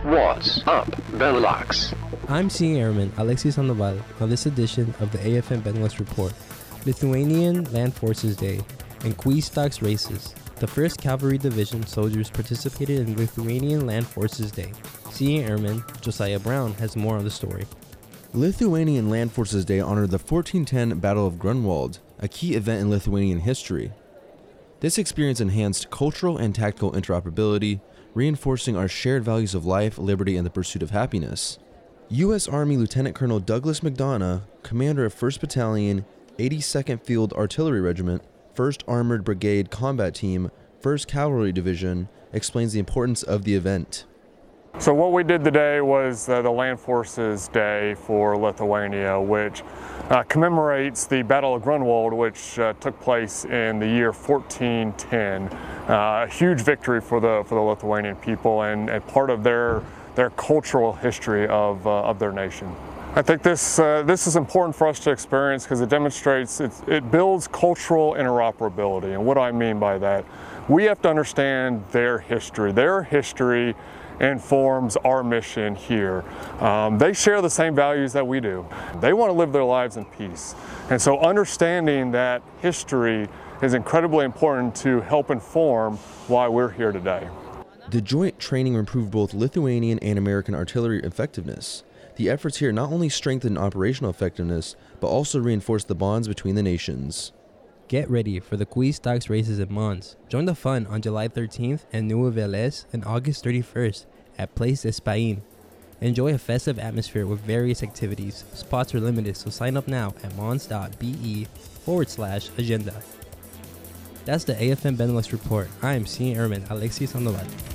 What's up, Benelux? I'm Senior Airman Alexis Sandoval on this edition of the AFN Benelux Report. Lithuanian Land Forces Day and Kvistoks races. The 1st Cavalry Division soldiers participated in Lithuanian Land Forces Day. Senior Airman Josiah Brown has more on the story. Lithuanian Land Forces Day honored the 1410 Battle of Grunwald, a key event in Lithuanian history. This experience enhanced cultural and tactical interoperability, reinforcing our shared values of life, liberty, and the pursuit of happiness. U.S. Army Lieutenant Colonel Douglas McDonough, commander of 1st Battalion, 82nd Field Artillery Regiment, 1st Armored Brigade Combat Team, 1st Cavalry Division, explains the importance of the event. So what we did today was the Land Forces Day for Lithuania, which commemorates the Battle of Grunwald, which took place in the year 1410. A huge victory for the Lithuanian people and part of their cultural history of their nation. I think this is important for us to experience because it demonstrates, it builds cultural interoperability. And what do I mean by that? We have to understand their history. Their history informs our mission here. They share the same values that we do. They want to live their lives in peace. And so understanding that history is incredibly important to help inform why we're here today. The joint training improved both Lithuanian and American artillery effectiveness. The efforts here not only strengthened operational effectiveness, but also reinforced the bonds between the nations. Get ready for the Kvistoks races in Mons. Join the fun on July 13th and Nieuwe Velez and August 31st at Place d'Espagne. Enjoy a festive atmosphere with various activities. Spots are limited, so sign up now at mons.be/agenda. That's the AFN Benelux Report. I am Senior Airman Alexis Sandoval.